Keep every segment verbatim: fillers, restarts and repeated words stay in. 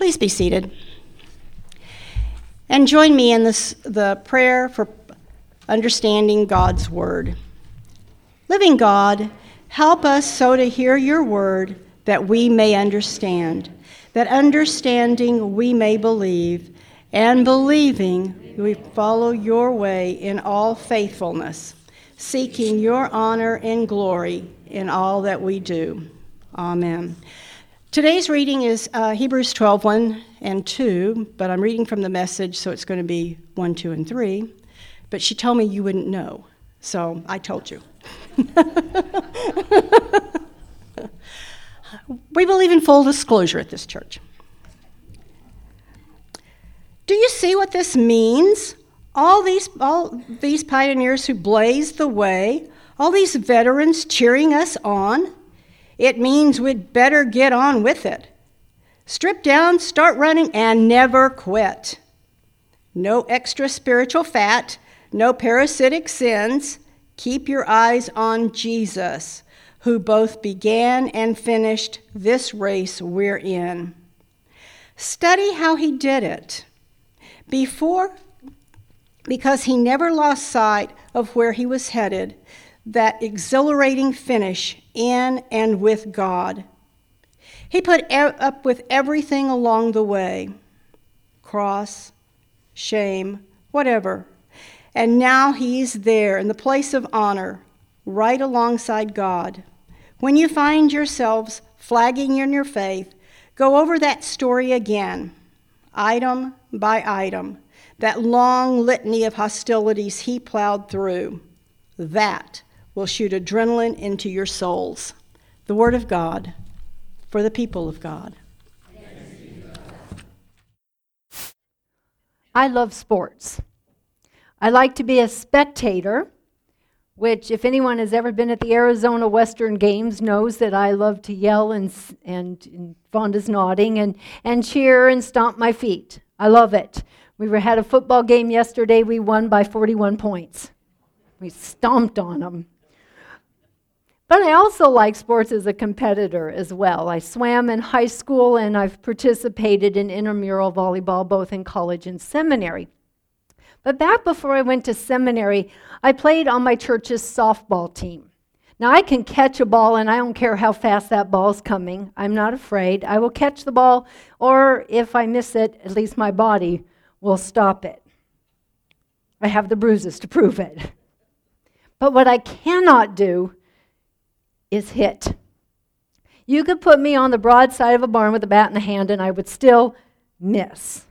Please be seated. And join me in this, the prayer for understanding God's word. Living God, help us so to hear your word that we may understand, that understanding we may believe, and believing we follow your way in all faithfulness, seeking your honor and glory in all that we do. Amen. Today's reading is uh, Hebrews twelve, one and two, but I'm reading from the Message, so it's going to be one, two, and three. But she told me you wouldn't know, so I told you. We believe in full disclosure at this church. Do you see what this means? All these, all these pioneers who blazed the way, all these veterans cheering us on, it means we'd better get on with it. Strip down, start running, and never quit. No extra spiritual fat, no parasitic sins. Keep your eyes on Jesus, who both began and finished this race we're in. Study how he did it. Before, because he never lost sight of where he was headed, that exhilarating finish in and with God. He put e- up with everything along the way, cross, shame, whatever. And now he's there in the place of honor, right alongside God. When you find yourselves flagging in your faith, go over that story again, item by item, that long litany of hostilities he plowed through. That will shoot adrenaline into your souls. The Word of God for the people of God. I love sports. I like to be a spectator, which if anyone has ever been at the Arizona Western Games knows that I love to yell and, and, and Vonda's nodding, and, and cheer and stomp my feet. I love it. We were, had a football game yesterday. We won by forty-one points. We stomped on them. But I also like sports as a competitor as well. I swam in high school, and I've participated in intramural volleyball both in college and seminary. But back before I went to seminary, I played on my church's softball team. Now, I can catch a ball, and I don't care how fast that ball's coming. I'm not afraid. I will catch the ball, or if I miss it, at least my body will stop it. I have the bruises to prove it. But what I cannot do is hit. You could put me on the broad side of a barn with a bat in the hand, and I would still miss.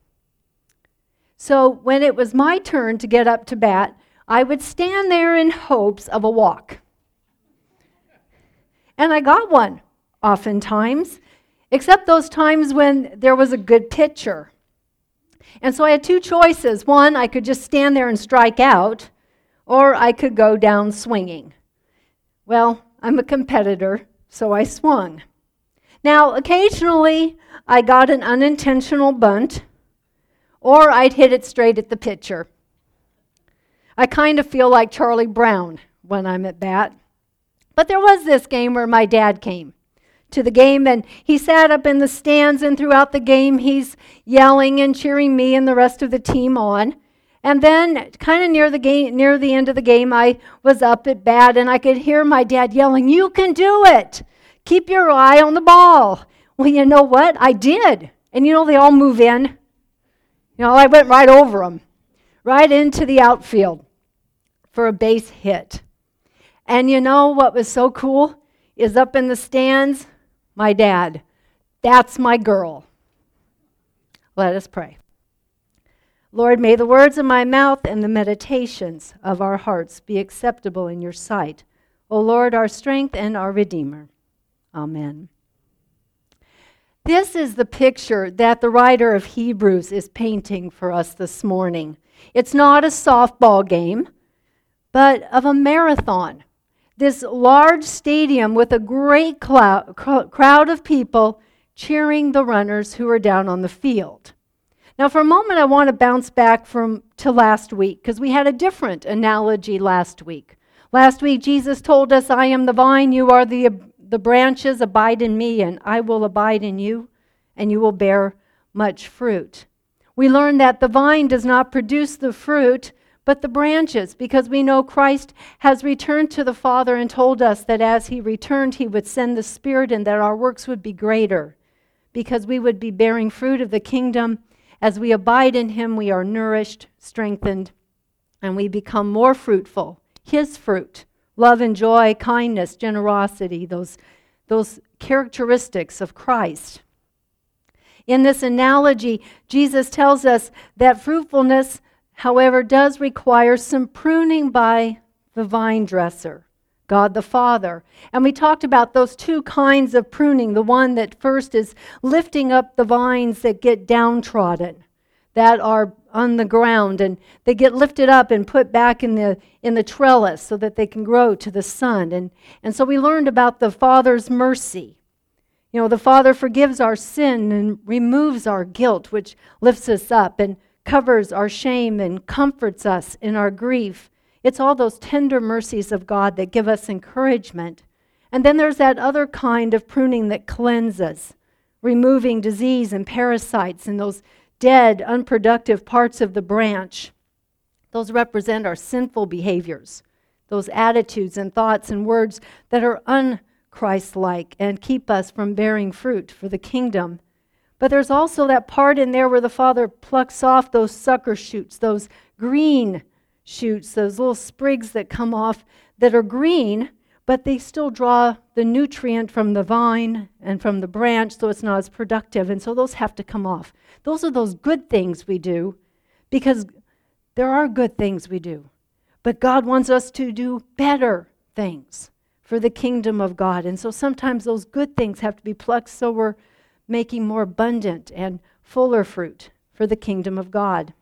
So when it was my turn to get up to bat, I would stand there in hopes of a walk. And I got one, oftentimes, except those times when there was a good pitcher. And so I had two choices. One, I could just stand there and strike out, or I could go down swinging. Well, I'm a competitor, so I swung. Now, occasionally, I got an unintentional bunt, or I'd hit it straight at the pitcher. I kind of feel like Charlie Brown when I'm at bat. But there was this game where my dad came to the game, and he sat up in the stands, and throughout the game, he's yelling and cheering me and the rest of the team on. And then, kind of near the game, near the end of the game, I was up at bat, and I could hear my dad yelling, "You can do it! Keep your eye on the ball." Well, you know what? I did. And you know, they all move in. You know, I went right over them, right into the outfield for a base hit. And you know what was so cool is up in the stands, my dad. That's my girl. Let us pray. Lord, may the words of my mouth and the meditations of our hearts be acceptable in your sight. O Lord, our strength and our Redeemer. Amen. This is the picture that the writer of Hebrews is painting for us this morning. It's not a softball game, but of a marathon. This large stadium with a great clou- cr- crowd of people cheering the runners who are down on the field. Now, for a moment, I want to bounce back from to last week, because we had a different analogy last week. Last week, Jesus told us, "I am the vine, you are the, the branches, abide in me, and I will abide in you, and you will bear much fruit. We learn that the vine does not produce the fruit, but the branches, because we know Christ has returned to the Father and told us that as he returned, he would send the Spirit and that our works would be greater, because we would be bearing fruit of the kingdom. As we abide in him, we are nourished, strengthened, and we become more fruitful. His fruit, love and joy, kindness, generosity, those, those characteristics of Christ. In this analogy, Jesus tells us that fruitfulness, however, does require some pruning by the vine dresser, God the Father. And we talked about those two kinds of pruning. The one that first is lifting up the vines that get downtrodden, that are on the ground, and they get lifted up and put back in the in the trellis so that they can grow to the sun. And, and so we learned about the Father's mercy. You know, the Father forgives our sin and removes our guilt, which lifts us up and covers our shame and comforts us in our grief. It's all those tender mercies of God that give us encouragement. And then there's that other kind of pruning that cleanses, removing disease and parasites and those dead, unproductive parts of the branch. Those represent our sinful behaviors, those attitudes and thoughts and words that are un-Christ-like and keep us from bearing fruit for the kingdom. But there's also that part in there where the Father plucks off those sucker shoots, those green shoots, those little sprigs that come off that are green, but they still draw the nutrient from the vine and from the branch, so it's not as productive. And so those have to come off. Those are those good things we do, because there are good things we do. But God wants us to do better things for the kingdom of God. And so sometimes those good things have to be plucked so we're making more abundant and fuller fruit for the kingdom of God.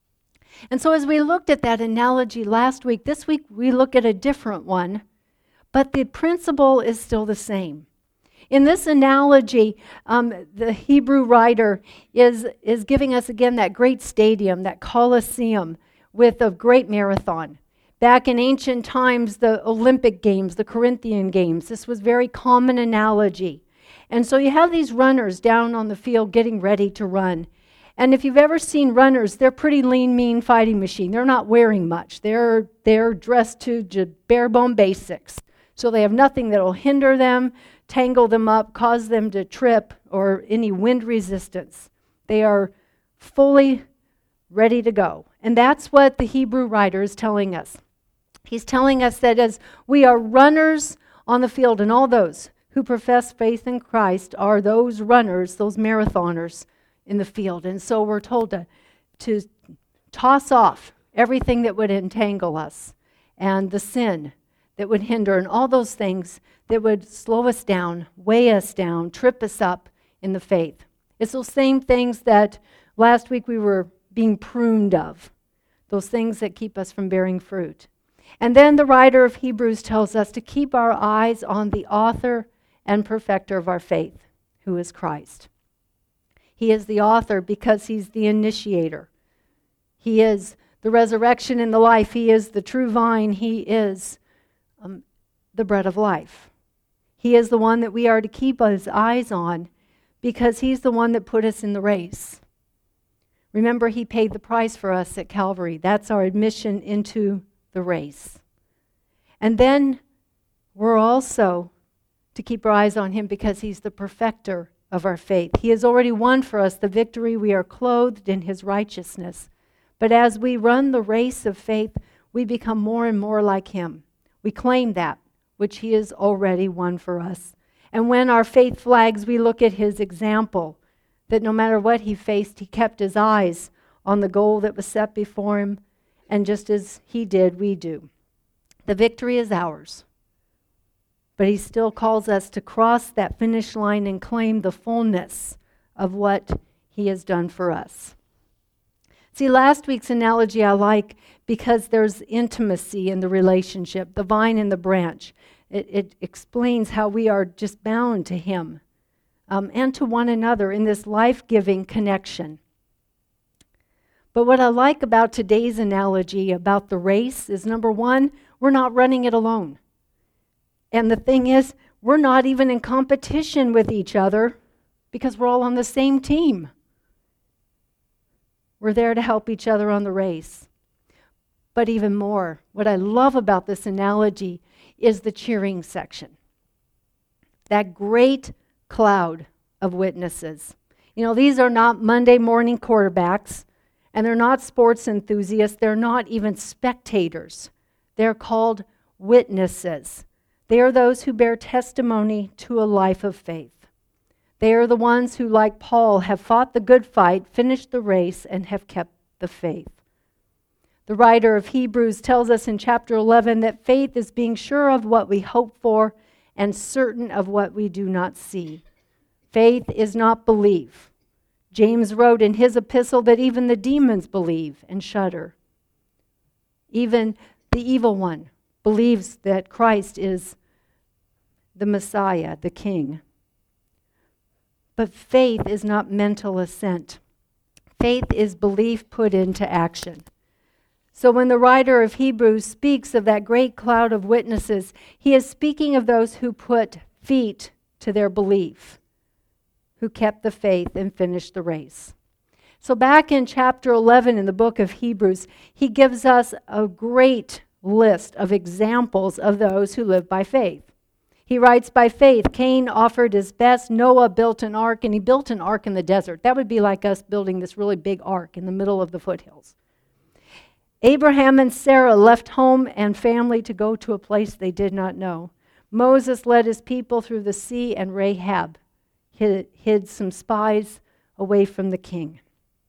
And so as we looked at that analogy last week, this week we look at a different one, but the principle is still the same. In this analogy, um, the Hebrew writer is, is giving us again that great stadium, that Colosseum, with a great marathon. Back in ancient times, the Olympic Games, the Corinthian Games, this was a very common analogy. And so you have these runners down on the field getting ready to run. And if you've ever seen runners, they're pretty lean, mean fighting machine. They're not wearing much. They're, they're dressed to just bare bone basics. So they have nothing that will hinder them, tangle them up, cause them to trip, or any wind resistance. They are fully ready to go. And that's what the Hebrew writer is telling us. He's telling us that as we are runners on the field, and all those who profess faith in Christ are those runners, those marathoners in the field. And so we're told to, to toss off everything that would entangle us and the sin that would hinder and all those things that would slow us down, weigh us down, trip us up in the faith. It's those same things that last week we were being pruned of, those things that keep us from bearing fruit. And then the writer of Hebrews tells us to keep our eyes on the author and perfecter of our faith, who is Christ. He is the author because he's the initiator. He is the resurrection and the life. He is the true vine. He is um, the bread of life. He is the one that we are to keep his eyes on because he's the one that put us in the race. Remember, he paid the price for us at Calvary. That's our admission into the race. And then we're also to keep our eyes on him because he's the perfecter of our faith. He has already won for us the victory. We are clothed in his righteousness. But as we run the race of faith, we become more and more like him. We claim that which he has already won for us. And when our faith flags, we look at his example, that no matter what he faced, he kept his eyes on the goal that was set before him. And just as he did, we do. The victory is ours. But he still calls us to cross that finish line and claim the fullness of what he has done for us. See, last week's analogy I like because there's intimacy in the relationship, the vine and the branch. It, it explains how we are just bound to him um, and to one another in this life-giving connection. But what I like about today's analogy about the race is, number one, we're not running it alone. And the thing is, we're not even in competition with each other because we're all on the same team. We're there to help each other on the race. But even more, what I love about this analogy is the cheering section. That great cloud of witnesses. You know, these are not Monday morning quarterbacks, and they're not sports enthusiasts. They're not even spectators. They're called witnesses. They are those who bear testimony to a life of faith. They are the ones who, like Paul, have fought the good fight, finished the race, and have kept the faith. The writer of Hebrews tells us in chapter eleven that faith is being sure of what we hope for and certain of what we do not see. Faith is not belief. James wrote in his epistle that even the demons believe and shudder. Even the evil one believes that Christ is the Messiah, the King. But faith is not mental assent. Faith is belief put into action. So when the writer of Hebrews speaks of that great cloud of witnesses, he is speaking of those who put feet to their belief, who kept the faith and finished the race. So back in chapter eleven in the book of Hebrews, he gives us a great list of examples of those who live by faith. He writes, by faith, Cain offered his best, Noah built an ark, and he built an ark in the desert. That would be like us building this really big ark in the middle of the foothills. Abraham and Sarah left home and family to go to a place they did not know. Moses led his people through the sea, and Rahab hid, hid some spies away from the king.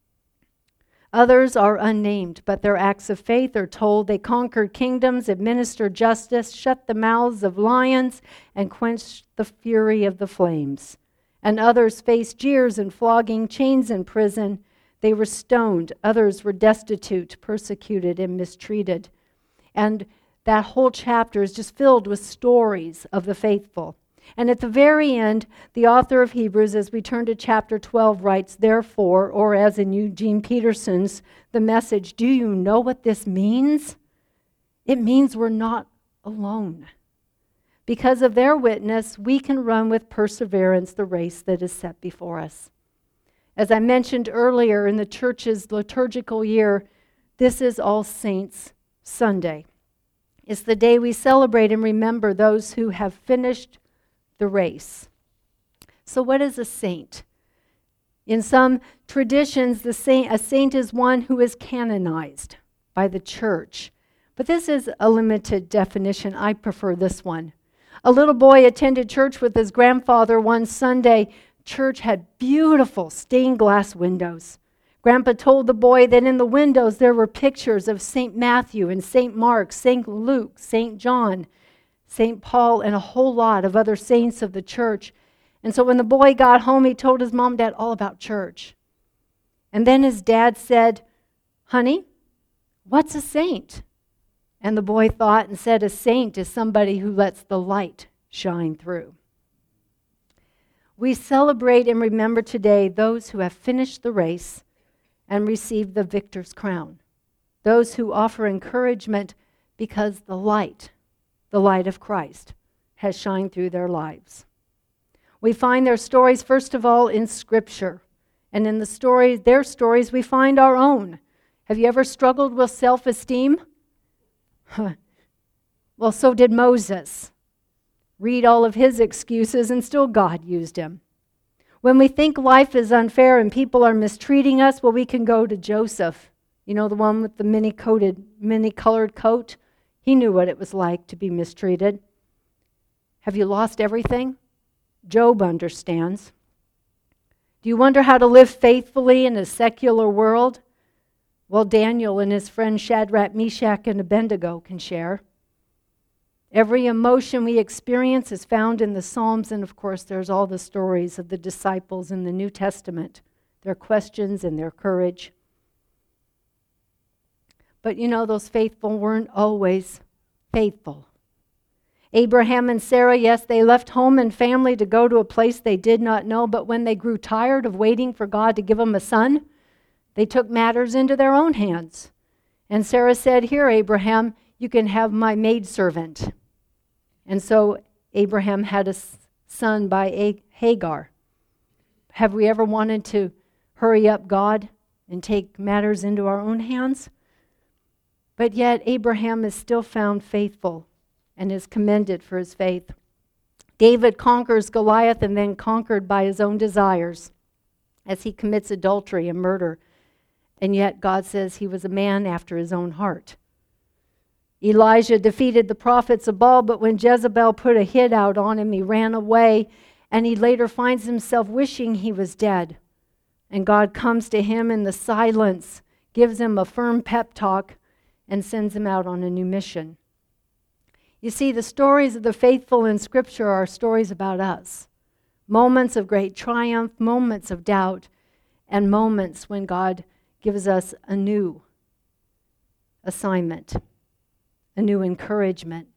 Others are unnamed, but their acts of faith are told. They conquered kingdoms, administered justice, shut the mouths of lions, and quenched the fury of the flames. And others faced jeers and flogging, chains and prison. They were stoned. Others were destitute, persecuted, and mistreated. And that whole chapter is just filled with stories of the faithful. And at the very end, the author of Hebrews, as we turn to chapter twelve, writes, therefore, or as in Eugene Peterson's The Message, do you know what this means? It means we're not alone. Because of their witness, we can run with perseverance the race that is set before us. As I mentioned earlier in the church's liturgical year, this is All Saints Sunday. It's the day we celebrate and remember those who have finished the race. So what is a saint? In some traditions, the saint, a saint is one who is canonized by the church. But this is a limited definition. I prefer this one. A little boy attended church with his grandfather one Sunday. Church had beautiful stained glass windows. Grandpa told the boy that in the windows there were pictures of Saint Matthew and Saint Mark, Saint Luke, Saint John, Saint Paul, and a whole lot of other saints of the church. And so when the boy got home, he told his mom and dad all about church. And then his dad said, honey, what's a saint? And the boy thought and said, a saint is somebody who lets the light shine through. We celebrate and remember today those who have finished the race and received the victor's crown. Those who offer encouragement because the light, the light of Christ, has shined through their lives. We find their stories, first of all, in Scripture. And in the stories, their stories, we find our own. Have you ever struggled with self-esteem? Well, so did Moses. Read all of his excuses, and still God used him. When we think life is unfair and people are mistreating us, well, we can go to Joseph. You know, the one with the many-coated, many-colored coat? He knew what it was like to be mistreated. Have you lost everything? Job understands. Do you wonder how to live faithfully in a secular world? Well, Daniel and his friend Shadrach, Meshach, and Abednego can share. Every emotion we experience is found in the Psalms, and of course there's all the stories of the disciples in the New Testament, their questions and their courage. But you know, those faithful weren't always faithful. Abraham and Sarah, yes, they left home and family to go to a place they did not know, but when they grew tired of waiting for God to give them a son, they took matters into their own hands. And Sarah said, here, Abraham, you can have my maidservant. And so Abraham had a son by Hagar. Have we ever wanted to hurry up God and take matters into our own hands. But yet Abraham is still found faithful and is commended for his faith. David conquers Goliath and then conquered by his own desires as he commits adultery and murder. And yet God says he was a man after his own heart. Elijah defeated the prophets of Baal, but when Jezebel put a hit out on him, he ran away, and he later finds himself wishing he was dead. And God comes to him in the silence, gives him a firm pep talk, and sends him out on a new mission. You see, the stories of the faithful in Scripture are stories about us. Moments of great triumph, moments of doubt, and moments when God gives us a new assignment, a new encouragement.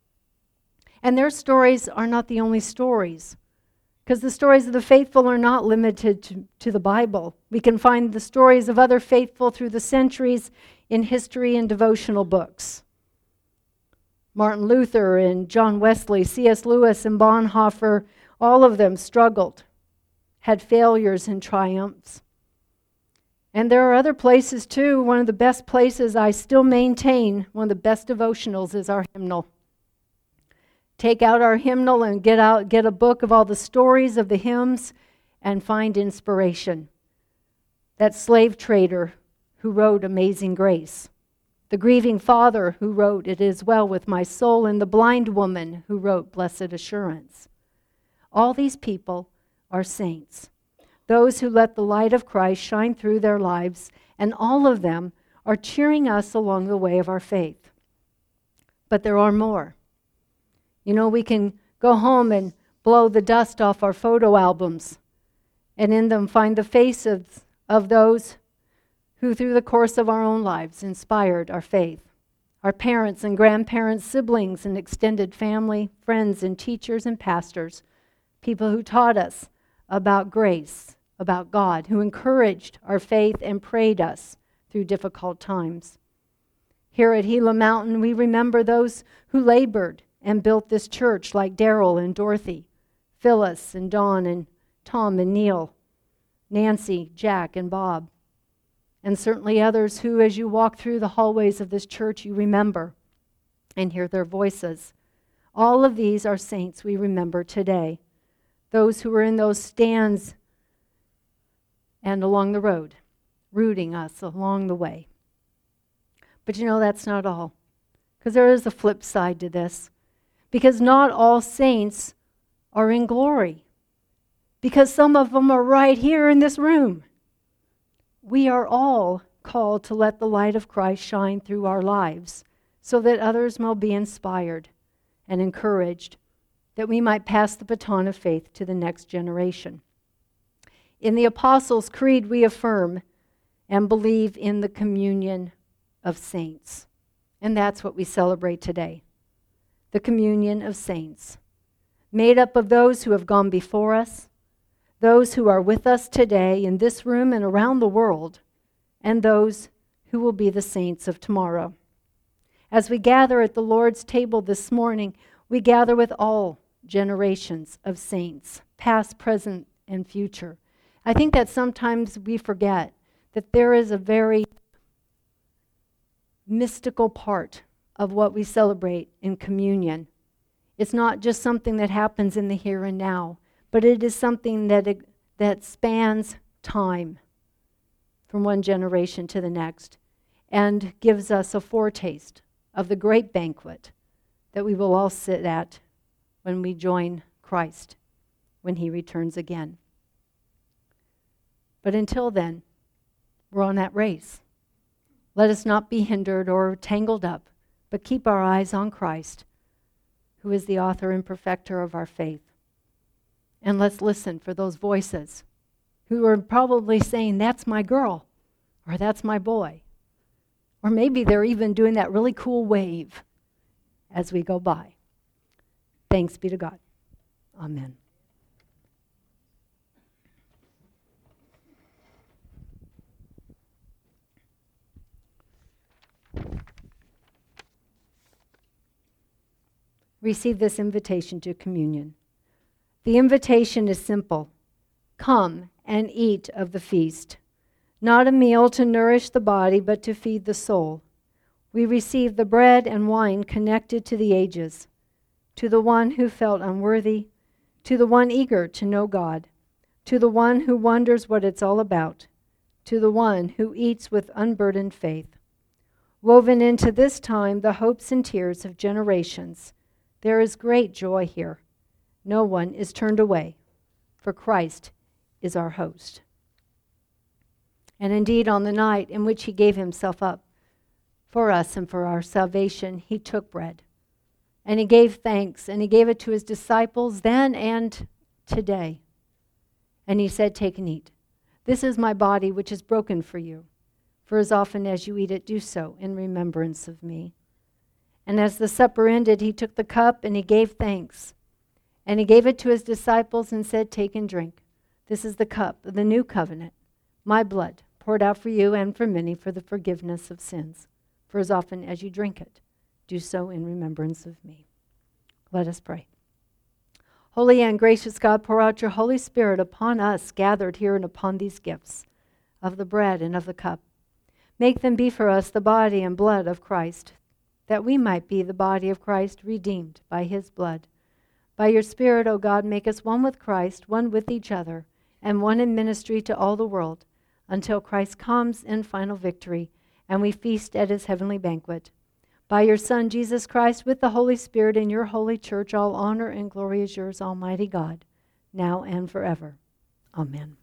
And their stories are not the only stories, because the stories of the faithful are not limited to, to the Bible. We can find the stories of other faithful through the centuries in history and devotional books. Martin Luther and John Wesley, C S Lewis and Bonhoeffer, all of them struggled, had failures and triumphs. And there are other places too. One of the best places I still maintain, one of the best devotionals, is our hymnal. Take out our hymnal and get out, get a book of all the stories of the hymns and find inspiration. That slave trader who wrote Amazing Grace, the grieving father who wrote It Is Well With My Soul, and the blind woman who wrote Blessed Assurance. All these people are saints, those who let the light of Christ shine through their lives, and all of them are cheering us along the way of our faith. But there are more. You know, we can go home and blow the dust off our photo albums, and in them find the faces of those who, through the course of our own lives, inspired our faith. Our parents and grandparents, siblings and extended family, friends and teachers and pastors, people who taught us about grace, about God, who encouraged our faith and prayed us through difficult times. Here at Gila Mountain, we remember those who labored and built this church, like Daryl and Dorothy, Phyllis and Dawn and Tom and Neil, Nancy, Jack and Bob, and certainly others who, as you walk through the hallways of this church, you remember and hear their voices. All of these are saints we remember today, those who were in those stands and along the road, rooting us along the way. But you know, that's not all, because there is a flip side to this, because not all saints are in glory, because some of them are right here in this room. We are all called to let the light of Christ shine through our lives so that others will be inspired and encouraged, that we might pass the baton of faith to the next generation. In the Apostles' Creed, we affirm and believe in the communion of saints. And that's what we celebrate today. The communion of saints, made up of those who have gone before us, those who are with us today in this room and around the world, and those who will be the saints of tomorrow. As we gather at the Lord's table this morning, we gather with all generations of saints, past, present, and future. I think that sometimes we forget that there is a very mystical part of what we celebrate in communion. It's not just something that happens in the here and now, but it is something that, that spans time from one generation to the next and gives us a foretaste of the great banquet that we will all sit at when we join Christ when he returns again. But until then, we're on that race. Let us not be hindered or tangled up, but keep our eyes on Christ, who is the author and perfecter of our faith. And let's listen for those voices who are probably saying, that's my girl, or that's my boy. Or maybe they're even doing that really cool wave as we go by. Thanks be to God. Amen. Receive this invitation to communion. The invitation is simple. Come and eat of the feast. not a meal to nourish the body, but to feed the soul. We receive the bread and wine connected to the ages, to the one who felt unworthy, to the one eager to know God, to the one who wonders what it's all about, to the one who eats with unburdened faith. Woven into this time the hopes and tears of generations, there is great joy here. No one is turned away, for Christ is our host. And indeed, on the night in which he gave himself up for us and for our salvation, he took bread. And he gave thanks, and he gave it to his disciples then and today. And he said, "Take and eat. This is my body, which is broken for you. For as often as you eat it, do so in remembrance of me." And as the supper ended, he took the cup, and he gave thanks. And he gave it to his disciples and said, "Take and drink. This is the cup of the new covenant, my blood, poured out for you and for many for the forgiveness of sins. For as often as you drink it, do so in remembrance of me." Let us pray. Holy and gracious God, pour out your Holy Spirit upon us gathered here and upon these gifts of the bread and of the cup. Make them be for us the body and blood of Christ, that we might be the body of Christ redeemed by his blood. By your Spirit, O God, make us one with Christ, one with each other, and one in ministry to all the world, until Christ comes in final victory, and we feast at his heavenly banquet. By your Son, Jesus Christ, with the Holy Spirit in your holy church, all honor and glory is yours, Almighty God, now and forever. Amen.